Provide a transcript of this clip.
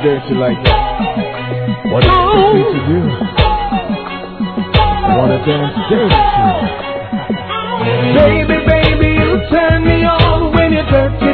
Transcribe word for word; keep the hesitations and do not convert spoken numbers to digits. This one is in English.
dirty like that. What is it to do? I wanna dance dirty. Baby, baby, you turn me on when you're dirty